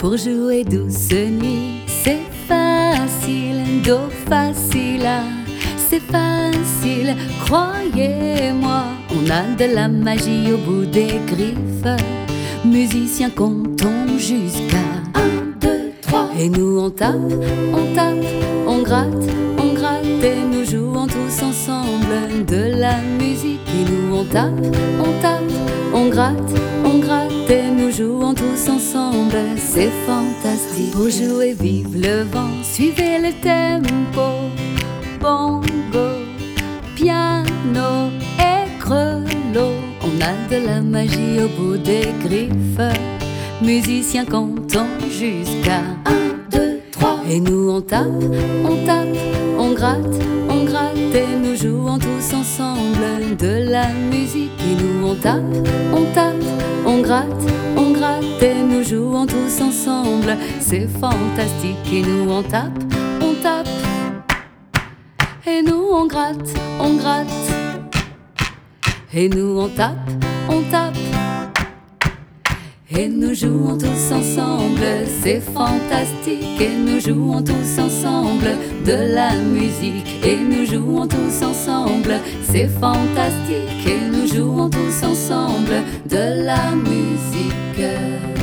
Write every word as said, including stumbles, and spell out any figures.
Pour jouer douce nuit, c'est facile, do facile, c'est facile, croyez-moi. On a de la magie au bout des griffes. Musiciens comptons jusqu'à un, deux, trois. Et nous on tape, on tape, on gratte, on gratte. Et nous jouons tous ensemble de la musique. Et nous on tape, on tape, on gratte, on gratte. Et nous jouons tous ensemble, c'est fantastique. Pour jouer vive le vent, suivez le tempo. Bongo, piano et grelot. On a de la magie au bout des griffes. Musiciens comptons jusqu'à un, deux, trois. Et nous on tape, on tape, on gratte, on gratte. Et nous jouons tous ensemble de la musique. Et nous on tape, on tape, on gratte, on gratte. Et nous jouons tous ensemble, c'est fantastique. Et nous on tape, on tape. Et nous on gratte, on gratte. Et nous on tape, on tape. Et nous jouons tous ensemble, c'est fantastique. Et nous jouons tous ensemble de la musique. Et nous jouons tous ensemble, c'est fantastique. Et nous jouons tous ensemble de la musique.